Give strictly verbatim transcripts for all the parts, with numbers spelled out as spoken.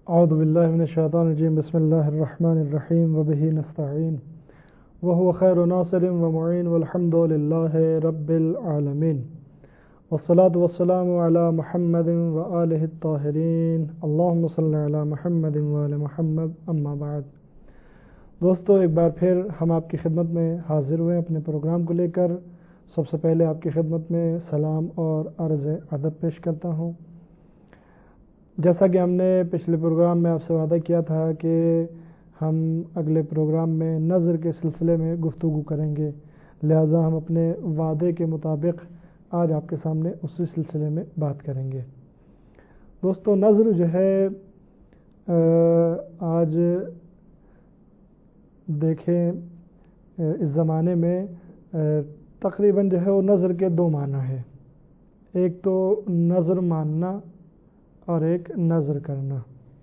اعوذ باللہ من الشیطان الرجیم بسم اللہ الرحمن الرحیم وبہ نستعین وہو خیر ناصر ومعین والحمد للہ رب العالمین والصلاة والسلام علی محمد وآلہ الطاہرین اللہم صلی علی محمد وآل محمد اما بعد۔ دوستو، ایک بار پھر ہم آپ کی خدمت میں حاضر ہوئے اپنے پروگرام کو لے کر۔ سب سے پہلے آپ کی خدمت میں سلام اور عرض ادب پیش کرتا ہوں۔ جیسا کہ ہم نے پچھلے پروگرام میں آپ سے وعدہ کیا تھا کہ ہم اگلے پروگرام میں نظر کے سلسلے میں گفتگو کریں گے، لہٰذا ہم اپنے وعدے کے مطابق آج آپ کے سامنے اسی سلسلے میں بات کریں گے۔ دوستو، نظر جو ہے آج دیکھیں اس زمانے میں تقریباً جو ہے وہ نظر کے دو معنی ہے، ایک تو نظر ماننا اور ایک نظر کرنا۔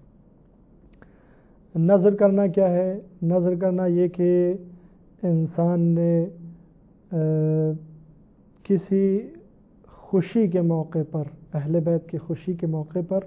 نظر کرنا کیا ہے؟ نظر کرنا یہ کہ انسان نے کسی خوشی کے موقع پر، اہل بیت کی خوشی کے موقع پر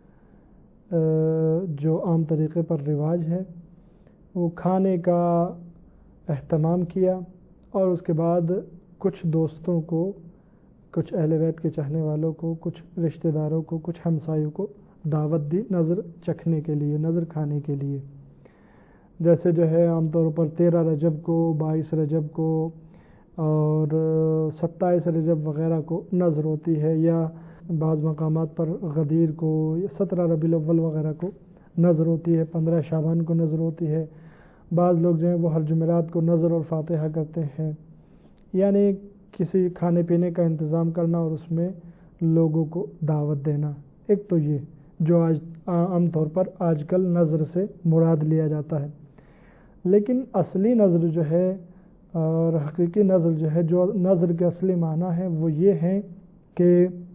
جو عام طریقے پر رواج ہے، وہ کھانے کا اہتمام کیا اور اس کے بعد کچھ دوستوں کو، کچھ اہل بیت کے چاہنے والوں کو، کچھ رشتہ داروں کو، کچھ ہمسایوں کو دعوت دی نظر چکھنے کے لیے، نظر کھانے کے لیے۔ جیسے جو ہے عام طور پر تیرہ رجب کو، بائیس رجب کو اور ستائیس رجب وغیرہ کو نظر ہوتی ہے، یا بعض مقامات پر غدیر کو یا سترہ ربیع الاول وغیرہ کو نظر ہوتی ہے، پندرہ شعبان کو نظر ہوتی ہے۔ بعض لوگ جو ہیں وہ ہر جمعرات کو نظر اور فاتحہ کرتے ہیں، یعنی کسی کھانے پینے کا انتظام کرنا اور اس میں لوگوں کو دعوت دینا۔ ایک تو یہ جو آج عام طور پر آج کل نظر سے مراد لیا جاتا ہے، لیکن اصلی نظر جو ہے اور حقیقی نظر جو ہے، جو نظر کے اصلی معنی ہے وہ یہ ہے کہ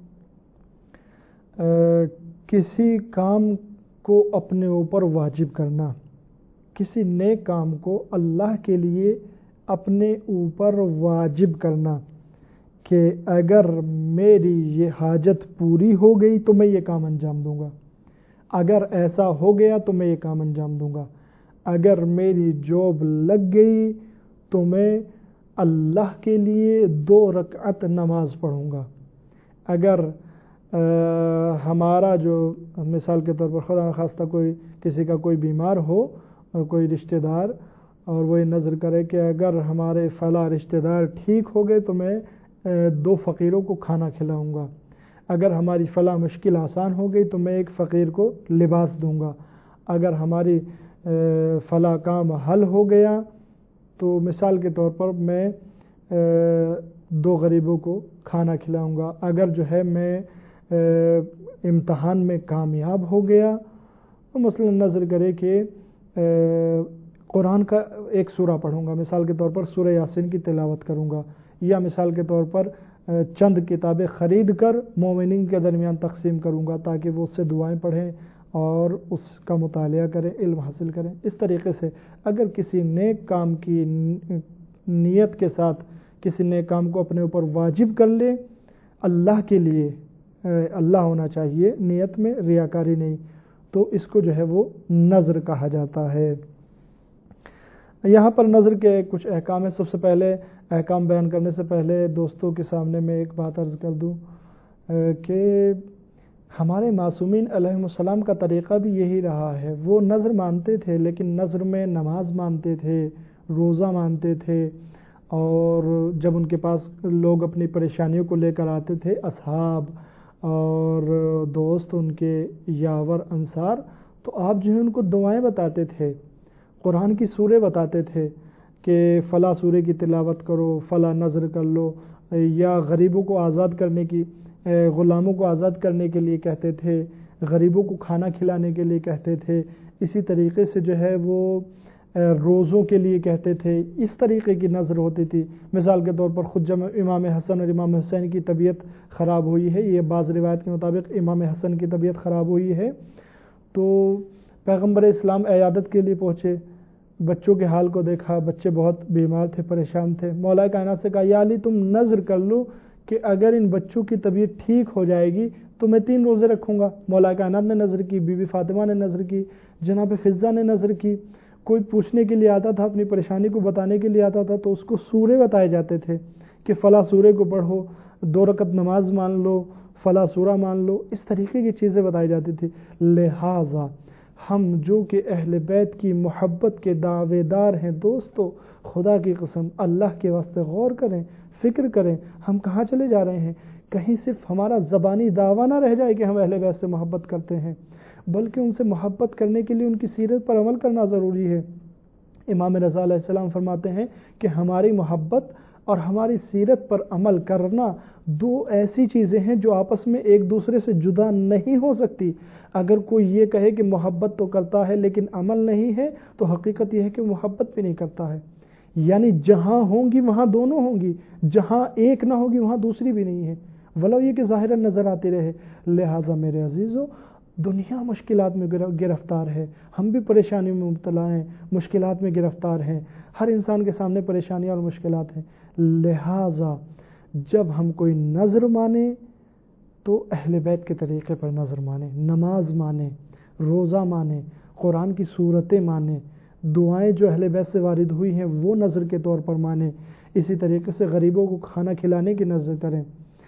کسی کام کو اپنے اوپر واجب کرنا، کسی نیک کام کو اللہ کے لیے اپنے اوپر واجب کرنا کہ اگر میری یہ حاجت پوری ہو گئی تو میں یہ کام انجام دوں گا، اگر ایسا ہو گیا تو میں یہ کام انجام دوں گا، اگر میری جاب لگ گئی تو میں اللہ کے لیے دو رکعت نماز پڑھوں گا، اگر ہمارا جو مثال کے طور پر خدا نخواستہ کوئی کسی کا کوئی بیمار ہو اور کوئی رشتہ دار، اور وہ یہ نظر کرے کہ اگر ہمارے فلاں رشتہ دار ٹھیک ہو گئے تو میں دو فقیروں کو کھانا کھلاؤں گا، اگر ہماری فلاں مشکل آسان ہو گئی تو میں ایک فقیر کو لباس دوں گا، اگر ہماری فلاں کام حل ہو گیا تو مثال کے طور پر میں دو غریبوں کو کھانا کھلاؤں گا، اگر جو ہے میں امتحان میں کامیاب ہو گیا تو مثلا نظر کرے کہ قرآن کا ایک سورہ پڑھوں گا، مثال کے طور پر سورہ یاسین کی تلاوت کروں گا، یا مثال کے طور پر چند کتابیں خرید کر مومنین کے درمیان تقسیم کروں گا تاکہ وہ اس سے دعائیں پڑھیں اور اس کا مطالعہ کریں، علم حاصل کریں۔ اس طریقے سے اگر کسی نیک کام کی نیت کے ساتھ کسی نیک کام کو اپنے اوپر واجب کر لے، اللہ کے لیے، اللہ ہونا چاہیے نیت میں، ریاکاری نہیں، تو اس کو جو ہے وہ نظر کہا جاتا ہے۔ یہاں پر نظر کے کچھ احکام ہیں۔ سب سے پہلے احکام بیان کرنے سے پہلے دوستوں کے سامنے میں ایک بات عرض کر دوں کہ ہمارے معصومین علیہم السلام کا طریقہ بھی یہی رہا ہے، وہ نظر مانتے تھے لیکن نظر میں نماز مانتے تھے، روزہ مانتے تھے، اور جب ان کے پاس لوگ اپنی پریشانیوں کو لے کر آتے تھے، اصحاب اور دوست ان کے یاور انصار، تو آپ جو ہے ان کو دعائیں بتاتے تھے، قرآن کی سورے بتاتے تھے کہ فلاں سورے کی تلاوت کرو، فلاں نظر کر لو، یا غریبوں کو آزاد کرنے کی، غلاموں کو آزاد کرنے کے لیے کہتے تھے، غریبوں کو کھانا کھلانے کے لیے کہتے تھے، اسی طریقے سے جو ہے وہ روزوں کے لیے کہتے تھے، اس طریقے کی نظر ہوتی تھی۔ مثال کے طور پر خود جب امام حسن اور امام حسین کی طبیعت خراب ہوئی ہے، یہ بعض روایت کے مطابق امام حسن کی طبیعت خراب ہوئی ہے، تو پیغمبر اسلام عیادت کے لیے پہنچے، بچوں کے حال کو دیکھا، بچے بہت بیمار تھے، پریشان تھے، مولا کائنات سے کہا یا علی تم نظر کر لو کہ اگر ان بچوں کی طبیعت ٹھیک ہو جائے گی تو میں تین روزے رکھوں گا۔ مولا کائنات نے نظر کی، بی بی فاطمہ نے نظر کی، جناب فضہ نے نظر کی۔ کوئی پوچھنے کے لیے آتا تھا، اپنی پریشانی کو بتانے کے لیے آتا تھا تو اس کو سورے بتائے جاتے تھے کہ فلاں سورے کو پڑھو، دو رکعت نماز مان لو، فلاں سورہ مان لو، اس طریقے کی چیزیں بتائی جاتی تھی۔ لہٰذا ہم جو کہ اہل بیت کی محبت کے دعوے دار ہیں دوستو، خدا کی قسم اللہ کے واسطے غور کریں، فکر کریں، ہم کہاں چلے جا رہے ہیں؟ کہیں صرف ہمارا زبانی دعویٰ نہ رہ جائے کہ ہم اہل بیت سے محبت کرتے ہیں، بلکہ ان سے محبت کرنے کے لیے ان کی سیرت پر عمل کرنا ضروری ہے۔ امام رضا علیہ السلام فرماتے ہیں کہ ہماری محبت اور ہماری سیرت پر عمل کرنا دو ایسی چیزیں ہیں جو آپس میں ایک دوسرے سے جدا نہیں ہو سکتی۔ اگر کوئی یہ کہے کہ محبت تو کرتا ہے لیکن عمل نہیں ہے تو حقیقت یہ ہے کہ محبت بھی نہیں کرتا ہے۔ یعنی جہاں ہوں گی وہاں دونوں ہوں گی، جہاں ایک نہ ہوگی وہاں دوسری بھی نہیں ہے، ولو یہ کہ ظاہراً نظر آتی رہے۔ لہٰذا میرے عزیزو، دنیا مشکلات میں گرفتار ہے، ہم بھی پریشانی میں مبتلا ہیں، مشکلات میں گرفتار ہیں، ہر انسان کے سامنے پریشانیاں اور مشکلات ہیں۔ لہٰذا جب ہم کوئی نظر مانیں تو اہل بیت کے طریقے پر نظر مانیں، نماز مانیں، روزہ مانیں، قرآن کی صورتیں مانیں، دعائیں جو اہل بیت سے وارد ہوئی ہیں وہ نظر کے طور پر مانیں۔ اسی طریقے سے غریبوں کو کھانا کھلانے کی نظر کریں،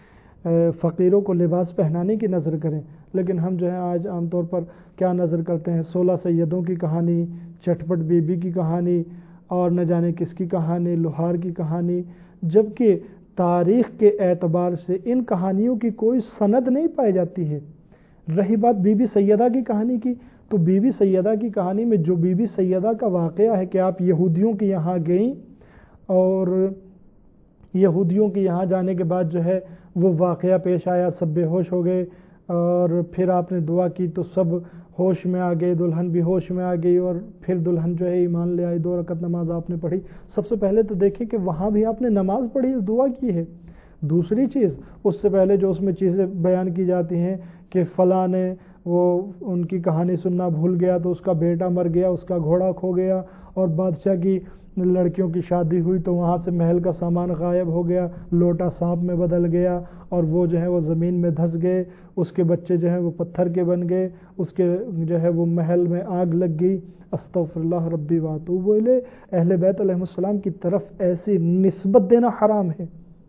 فقیروں کو لباس پہنانے کی نظر کریں۔ لیکن ہم جو ہے آج عام طور پر کیا نظر کرتے ہیں؟ سولہ سیدوں کی کہانی، چٹپٹ بی بی کی کہانی، اور نہ جانے کس کی کہانی، لوہار کی کہانی، جبکہ تاریخ کے اعتبار سے ان کہانیوں کی کوئی سند نہیں پائی جاتی ہے۔ رہی بات بی بی سیدہ کی کہانی کی، تو بی بی سیدہ کی کہانی میں جو بی بی سیدہ کا واقعہ ہے کہ آپ یہودیوں کے یہاں گئیں اور یہودیوں کے یہاں جانے کے بعد جو ہے وہ واقعہ پیش آیا، سب بے ہوش ہو گئے، اور پھر آپ نے دعا کی تو سب ہوش میں آ گئے، دلہن بھی ہوش میں آ گئی، اور پھر دلہن جو ہے ایمان لے آئی، دو رکعت نماز آپ نے پڑھی۔ سب سے پہلے تو دیکھیں کہ وہاں بھی آپ نے نماز پڑھی اور دعا کی ہے۔ دوسری چیز، اس سے پہلے جو اس میں چیزیں بیان کی جاتی ہیں کہ فلاں نے وہ ان کی کہانی سننا بھول گیا تو اس کا بیٹا مر گیا، اس کا گھوڑا کھو گیا، اور بادشاہ کی لڑکیوں کی شادی ہوئی تو وہاں سے محل کا سامان غائب ہو گیا، لوٹا سانپ میں بدل گیا، اور وہ جو ہے وہ زمین میں دھس گئے، اس کے بچے جو ہیں وہ پتھر کے بن گئے، اس کے جو ہے وہ محل میں آگ لگ گئی۔ استغفر اللہ ربی واتوب الیہ۔ اہل بیت علیہ السلام کی طرف ایسی نسبت دینا حرام ہے۔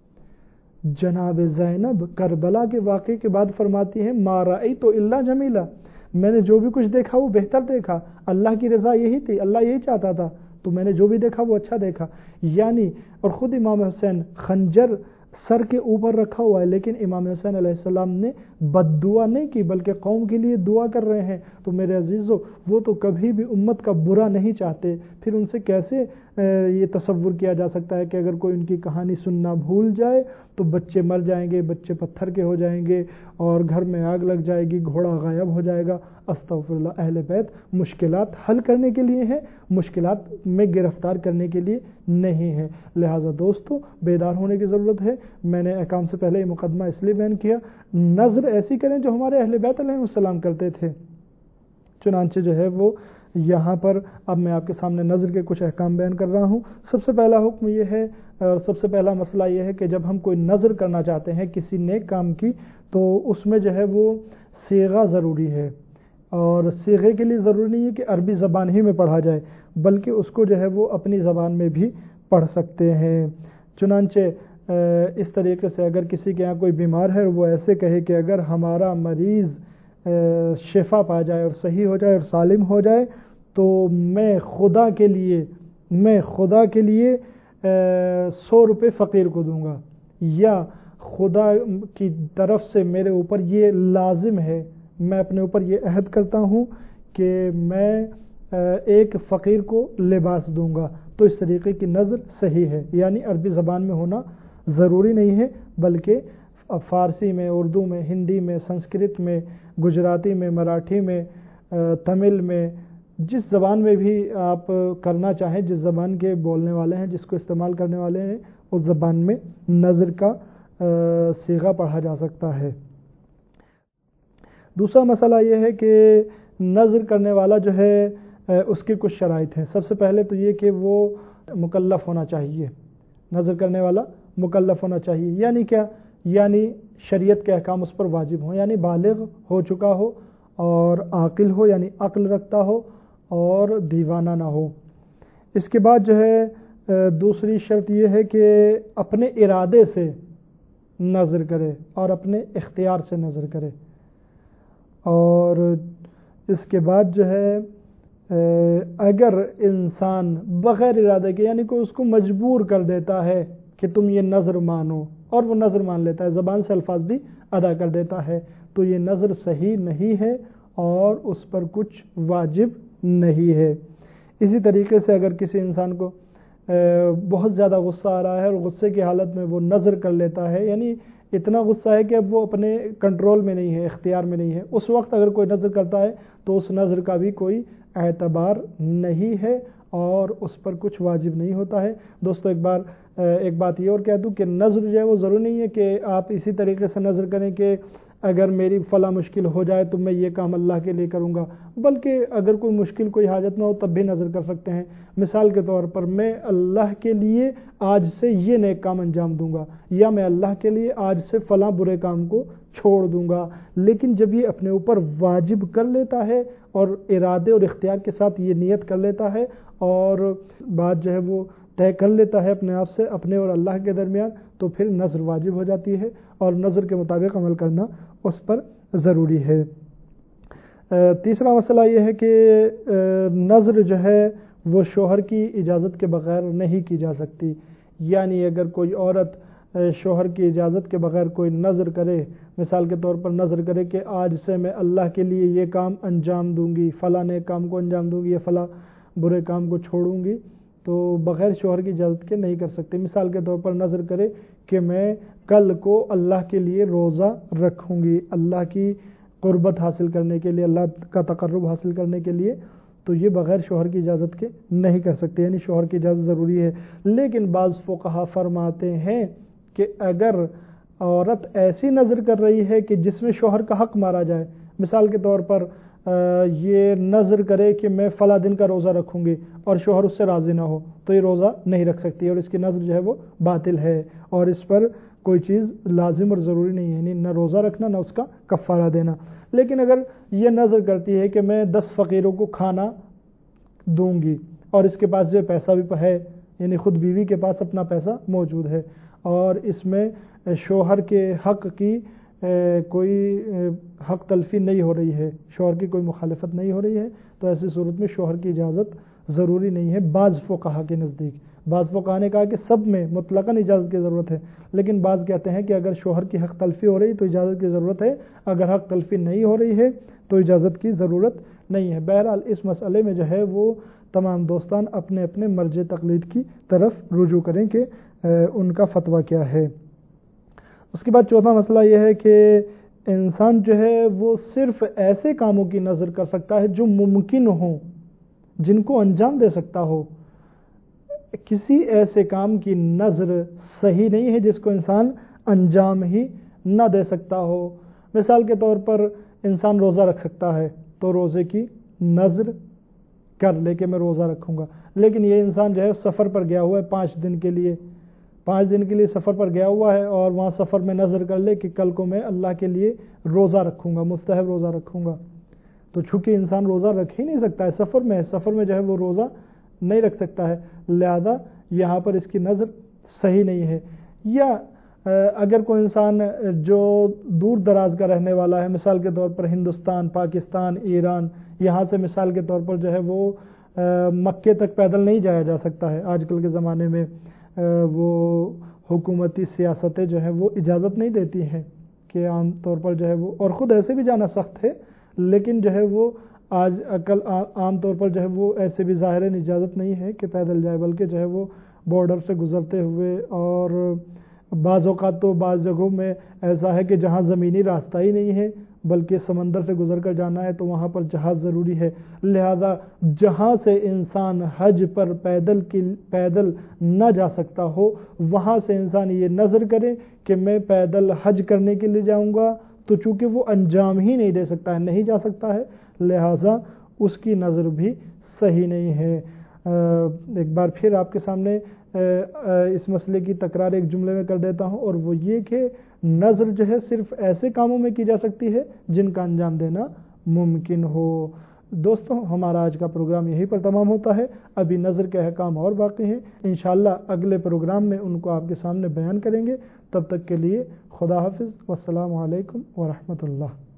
جناب زینب کربلا کے واقعے کے بعد فرماتی ہیں ما رأیت الا جمیلا، میں نے جو بھی کچھ دیکھا وہ بہتر دیکھا، اللہ کی رضا یہی تھی، اللہ یہی چاہتا تھا، تو میں نے جو بھی دیکھا وہ اچھا دیکھا۔ یعنی اور خود امام حسین خنجر سر کے اوپر رکھا ہوا ہے، لیکن امام حسین علیہ السلام نے بد دعا نہیں کی بلکہ قوم کے لیے دعا کر رہے ہیں۔ تو میرے عزیزو، وہ تو کبھی بھی امت کا برا نہیں چاہتے، پھر ان سے کیسے یہ تصور کیا جا سکتا ہے کہ اگر کوئی ان کی کہانی سننا بھول جائے تو بچے مر جائیں گے، بچے پتھر کے ہو جائیں گے، اور گھر میں آگ لگ جائے گی، گھوڑا غائب ہو جائے گا۔ استغفر اللہ۔ اہل بیت مشکلات حل کرنے کے لیے ہیں، مشکلات میں گرفتار کرنے کے لیے نہیں ہے۔ لہٰذا دوستو، بیدار ہونے کی ضرورت ہے۔ میں نے احکام سے پہلے یہ مقدمہ اس لیے بیان کیا، نظر ایسی کریں جو ہمارے اہل بیت علیہ السلام کرتے تھے۔ چنانچہ جو ہے وہ یہاں پر اب میں آپ کے سامنے نظر کے کچھ احکام بیان کر رہا ہوں۔ سب سے پہلا حکم یہ ہے، اور سب سے پہلا مسئلہ یہ ہے کہ جب ہم کوئی نظر کرنا چاہتے ہیں کسی نیک کام کی تو اس میں جو ہے وہ صیغہ ضروری ہے، اور صیغے کے لیے ضروری نہیں ہے کہ عربی زبان ہی میں پڑھا جائے، بلکہ اس کو جو ہے وہ اپنی زبان میں بھی پڑھ سکتے ہیں۔ چنانچہ اس طریقے سے اگر کسی کے یہاں کوئی بیمار ہے وہ ایسے کہے کہ اگر ہمارا مریض شفا پا جائے اور صحیح ہو جائے اور سالم ہو جائے تو میں خدا کے لیے میں خدا کے لیے سو روپے فقیر کو دوں گا، یا خدا کی طرف سے میرے اوپر یہ لازم ہے، میں اپنے اوپر یہ عہد کرتا ہوں کہ میں ایک فقیر کو لباس دوں گا، تو اس طریقے کی نظر صحیح ہے۔ یعنی عربی زبان میں ہونا ضروری نہیں ہے، بلکہ فارسی میں، اردو میں، ہندی میں، سنسکرت میں، گجراتی میں، مراٹھی میں، تمل میں، جس زبان میں بھی آپ کرنا چاہیں، جس زبان کے بولنے والے ہیں، جس کو استعمال کرنے والے ہیں، اس زبان میں نظر کا صیغہ پڑھا جا سکتا ہے۔ دوسرا مسئلہ یہ ہے کہ نظر کرنے والا جو ہے اس کی کچھ شرائط ہیں۔ سب سے پہلے تو یہ کہ وہ مکلف ہونا چاہیے، نظر کرنے والا مکلف ہونا چاہیے۔ یعنی کیا یعنی شریعت کے احکام اس پر واجب ہوں، یعنی بالغ ہو چکا ہو اور عاقل ہو یعنی عقل رکھتا ہو اور دیوانہ نہ ہو۔ اس کے بعد جو ہے دوسری شرط یہ ہے کہ اپنے ارادے سے نظر کرے اور اپنے اختیار سے نظر کرے، اور اس کے بعد جو ہے اگر انسان بغیر ارادے کے یعنی کوئی اس کو مجبور کر دیتا ہے کہ تم یہ نظر مانو اور وہ نظر مان لیتا ہے، زبان سے الفاظ بھی ادا کر دیتا ہے، تو یہ نظر صحیح نہیں ہے اور اس پر کچھ واجب نہیں ہے۔ اسی طریقے سے اگر کسی انسان کو بہت زیادہ غصہ آ رہا ہے اور غصے کی حالت میں وہ نظر کر لیتا ہے، یعنی اتنا غصہ ہے کہ اب وہ اپنے کنٹرول میں نہیں ہے، اختیار میں نہیں ہے، اس وقت اگر کوئی نظر کرتا ہے تو اس نظر کا بھی کوئی اعتبار نہیں ہے اور اس پر کچھ واجب نہیں ہوتا ہے۔ دوستو ایک بار ایک بات یہ اور کہہ دوں کہ نظر جو ہے وہ ضروری نہیں ہے کہ آپ اسی طریقے سے نظر کریں کہ اگر میری فلاں مشکل ہو جائے تو میں یہ کام اللہ کے لیے کروں گا، بلکہ اگر کوئی مشکل کوئی حاجت نہ ہو تب بھی نظر کر سکتے ہیں۔ مثال کے طور پر میں اللہ کے لیے آج سے یہ نیک کام انجام دوں گا، یا میں اللہ کے لیے آج سے فلاں برے کام کو چھوڑ دوں گا، لیکن جب یہ اپنے اوپر واجب کر لیتا ہے اور ارادے اور اختیار کے ساتھ یہ نیت کر لیتا ہے اور بات جو ہے وہ طے کر لیتا ہے اپنے آپ سے اپنے اور اللہ کے درمیان، تو پھر نظر واجب ہو جاتی ہے اور نظر کے مطابق عمل کرنا اس پر ضروری ہے۔ تیسرا مسئلہ یہ ہے کہ نظر جو ہے وہ شوہر کی اجازت کے بغیر نہیں کی جا سکتی، یعنی اگر کوئی عورت شوہر کی اجازت کے بغیر کوئی نظر کرے، مثال کے طور پر نظر کرے کہ آج سے میں اللہ کے لیے یہ کام انجام دوں گی، فلاں نیک کام کو انجام دوں گی یا فلاں برے کام کو چھوڑوں گی، تو بغیر شوہر کی اجازت کے نہیں کر سکتے۔ مثال کے طور پر نظر کرے کہ میں کل کو اللہ کے لیے روزہ رکھوں گی، اللہ کی قربت حاصل کرنے کے لیے، اللہ کا تقرب حاصل کرنے کے لیے، تو یہ بغیر شوہر کی اجازت کے نہیں کر سکتے، یعنی شوہر کی اجازت ضروری ہے۔ لیکن بعض فقہا فرماتے ہیں کہ اگر عورت ایسی نظر کر رہی ہے کہ جس میں شوہر کا حق مارا جائے، مثال کے طور پر یہ نظر کرے کہ میں فلاں دن کا روزہ رکھوں گی اور شوہر اس سے راضی نہ ہو تو یہ روزہ نہیں رکھ سکتی اور اس کی نظر جو ہے وہ باطل ہے اور اس پر کوئی چیز لازم اور ضروری نہیں ہے، یعنی نہ روزہ رکھنا نہ اس کا کفارہ دینا۔ لیکن اگر یہ نظر کرتی ہے کہ میں دس فقیروں کو کھانا دوں گی اور اس کے پاس جو پیسہ بھی ہے، یعنی خود بیوی کے پاس اپنا پیسہ موجود ہے اور اس میں شوہر کے حق کی کوئی حق تلفی نہیں ہو رہی ہے، شوہر کی کوئی مخالفت نہیں ہو رہی ہے، تو ایسی صورت میں شوہر کی اجازت ضروری نہیں ہے بعض فقہا کے نزدیک۔ بعض فقہا نے کہا کہ سب میں مطلقاً اجازت کی ضرورت ہے، لیکن بعض کہتے ہیں کہ اگر شوہر کی حق تلفی ہو رہی تو اجازت کی ضرورت ہے، اگر حق تلفی نہیں ہو رہی ہے تو اجازت کی ضرورت نہیں ہے۔ بہرحال اس مسئلے میں جو ہے وہ تمام دوستان اپنے اپنے مرجع تقلید کی طرف رجوع کریں کہ ان کا فتویٰ کیا ہے۔ اس کے بعد چوتھا مسئلہ یہ ہے کہ انسان جو ہے وہ صرف ایسے کاموں کی نظر کر سکتا ہے جو ممکن ہوں، جن کو انجام دے سکتا ہو۔ کسی ایسے کام کی نظر صحیح نہیں ہے جس کو انسان انجام ہی نہ دے سکتا ہو۔ مثال کے طور پر انسان روزہ رکھ سکتا ہے تو روزے کی نظر کر لے کہ میں روزہ رکھوں گا، لیکن یہ انسان جو ہے سفر پر گیا ہوا ہے پانچ دن کے لیے پانچ دن کے لیے سفر پر گیا ہوا ہے اور وہاں سفر میں نظر کر لے کہ کل کو میں اللہ کے لیے روزہ رکھوں گا، مستحب روزہ رکھوں گا، تو چونکہ انسان روزہ رکھ ہی نہیں سکتا ہے، سفر میں سفر میں جو ہے وہ روزہ نہیں رکھ سکتا ہے، لہذا یہاں پر اس کی نظر صحیح نہیں ہے۔ یا اگر کوئی انسان جو دور دراز کا رہنے والا ہے، مثال کے طور پر ہندوستان، پاکستان، ایران، یہاں سے مثال کے طور پر جو ہے وہ مکے تک پیدل نہیں جایا جا سکتا ہے، آج کل کے زمانے میں وہ حکومتی سیاستیں جو ہیں وہ اجازت نہیں دیتی ہیں کہ عام طور پر جو ہے وہ، اور خود ایسے بھی جانا سخت ہے، لیکن جو ہے وہ آج کل عام طور پر جو ہے وہ ایسے بھی ظاہراً اجازت نہیں ہے کہ پیدل جائے، بلکہ جو ہے وہ بارڈر سے گزرتے ہوئے، اور بعض اوقات تو بعض جگہوں میں ایسا ہے کہ جہاں زمینی راستہ ہی نہیں ہے بلکہ سمندر سے گزر کر جانا ہے تو وہاں پر جہاز ضروری ہے، لہذا جہاں سے انسان حج پر پیدل کی پیدل نہ جا سکتا ہو وہاں سے انسان یہ نظر کرے کہ میں پیدل حج کرنے کے لیے جاؤں گا، تو چونکہ وہ انجام ہی نہیں دے سکتا ہے، نہیں جا سکتا ہے، لہذا اس کی نظر بھی صحیح نہیں ہے۔ ایک بار پھر آپ کے سامنے اس مسئلے کی تکرار ایک جملے میں کر دیتا ہوں، اور وہ یہ کہ نظر جو ہے صرف ایسے کاموں میں کی جا سکتی ہے جن کا انجام دینا ممکن ہو۔ دوستوں ہمارا آج کا پروگرام یہیں پر تمام ہوتا ہے، ابھی نظر کے احکام اور باقی ہیں، انشاءاللہ اگلے پروگرام میں ان کو آپ کے سامنے بیان کریں گے۔ تب تک کے لیے خدا حافظ، والسلام علیکم ورحمۃ اللہ۔